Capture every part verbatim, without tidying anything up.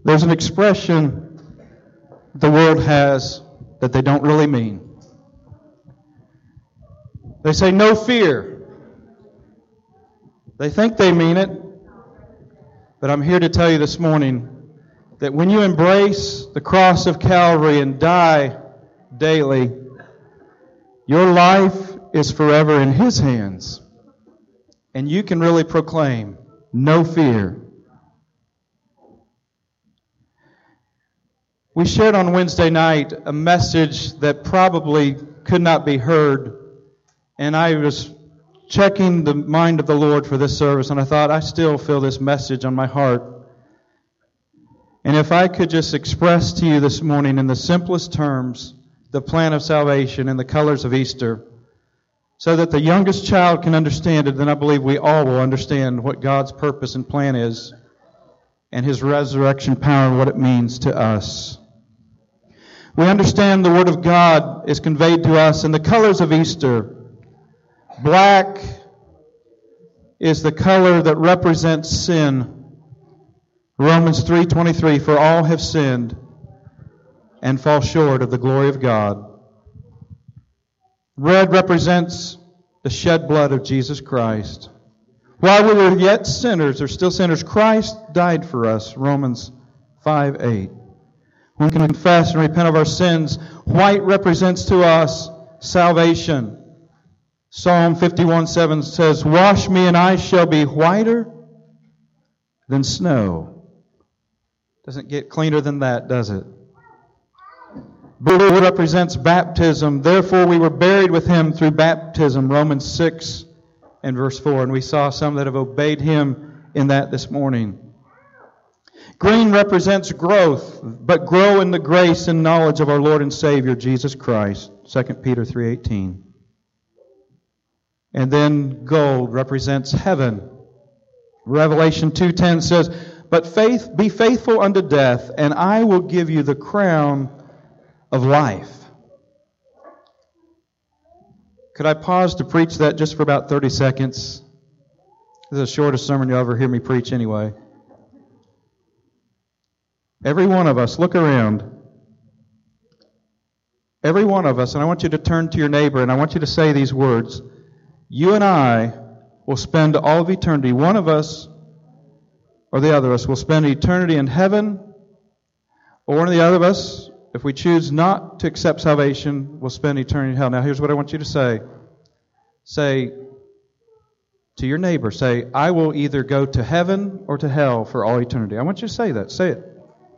There's an expression the world has that they don't really mean. They say, no fear. They think they mean it, but I'm here to tell you this morning that when you embrace the cross of Calvary and die daily, your life is forever in His hands. And you can really proclaim, no fear. We shared on Wednesday night a message that probably could not be heard. And I was checking the mind of the Lord for this service, and I thought, I still feel this message on my heart. And if I could just express to you this morning in the simplest terms the plan of salvation and the colors of Easter, so that the youngest child can understand it, then I believe we all will understand what God's purpose and plan is, and His resurrection power and what it means to us. We understand the Word of God is conveyed to us in the colors of Easter. Black is the color that represents sin. Romans three twenty-three, for all have sinned and fall short of the glory of God. Red represents the shed blood of Jesus Christ. While we were yet sinners, or still sinners, Christ died for us. Romans five eight. When we can confess and repent of our sins, white represents to us salvation. Psalm fifty-one seven says, wash me and I shall be whiter than snow. Doesn't get cleaner than that, does it? Blue represents baptism. Therefore we were buried with Him through baptism. Romans six and verse four. And we saw some that have obeyed Him in that this morning. Green represents growth, but grow in the grace and knowledge of our Lord and Savior, Jesus Christ. Second Peter three eighteen. And then gold represents heaven. Revelation two ten says, but faith, be faithful unto death, and I will give you the crown of life. Could I pause to preach that just for about thirty seconds? This is the shortest sermon you'll ever hear me preach anyway. Every one of us, look around. Every one of us, and I want you to turn to your neighbor and I want you to say these words. You and I will spend all of eternity, one of us or the other of us will spend eternity in heaven, or one of the other of us, if we choose not to accept salvation, will spend eternity in hell. Now here's what I want you to say. Say to your neighbor, say, I will either go to heaven or to hell for all eternity. I want you to say that. Say it.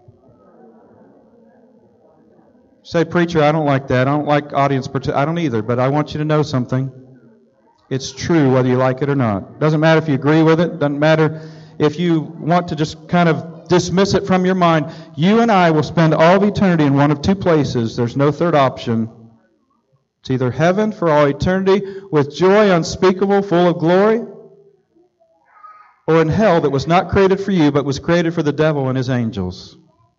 Say, preacher, I don't like that. I don't like audience participation. I don't either, but I want you to know something. It's true whether you like it or not. Doesn't matter if you agree with it. Doesn't matter if you want to just kind of dismiss it from your mind. You and I will spend all of eternity in one of two places. There's no third option. It's either heaven for all eternity with joy unspeakable, full of glory, or in hell that was not created for you, but was created for the devil and his angels.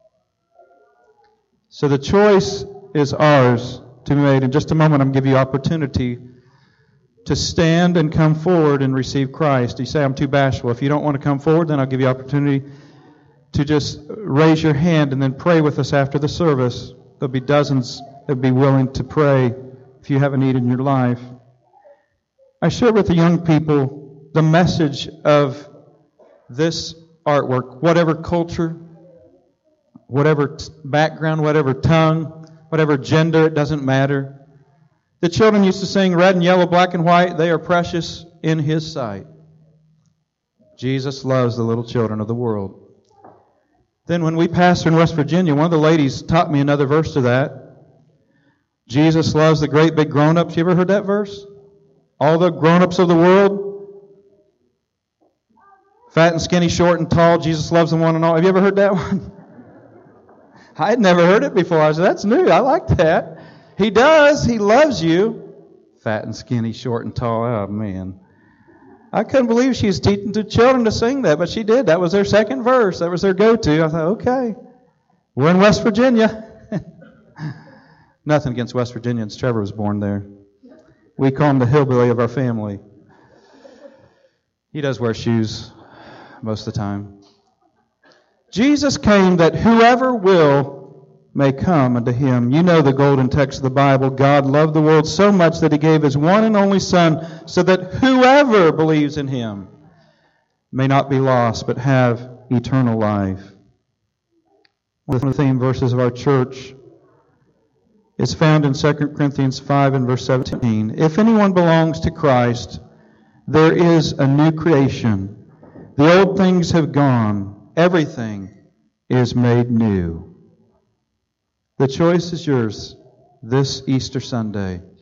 So the choice is ours to be made. In just a moment, I'm going to give you opportunity to stand and come forward and receive Christ. You say, I'm too bashful. If you don't want to come forward, then I'll give you opportunity to just raise your hand and then pray with us after the service. There'll be dozens that will be willing to pray if you have a need in your life. I share with the young people the message of this artwork. Whatever culture, whatever t- background, whatever tongue, whatever gender, it doesn't matter. The children used to sing red and yellow, black and white. They are precious in His sight. Jesus loves the little children of the world. Then when we pastored in West Virginia, one of the ladies taught me another verse to that. Jesus loves the great big grown-ups. You ever heard that verse? All the grown-ups of the world. Fat and skinny, short and tall. Jesus loves them one and all. Have you ever heard that one? I had never heard it before. I said, that's new. I like that. He does. He loves you. Fat and skinny, short and tall. Oh, man. I couldn't believe she was teaching the children to sing that, but she did. That was their second verse. That was their go-to. I thought, okay, we're in West Virginia. Nothing against West Virginians. Trevor was born there. We call him the hillbilly of our family. He does wear shoes most of the time. Jesus came that whoever will may come unto him. You know the golden text of the Bible. God loved the world so much that he gave his one and only Son, so that whoever believes in him may not be lost, but have eternal life. One of the theme verses of our church is found in Second Corinthians five and verse seventeen. If anyone belongs to Christ, there is a new creation. The old things have gone. Everything is made new. The choice is yours this Easter Sunday.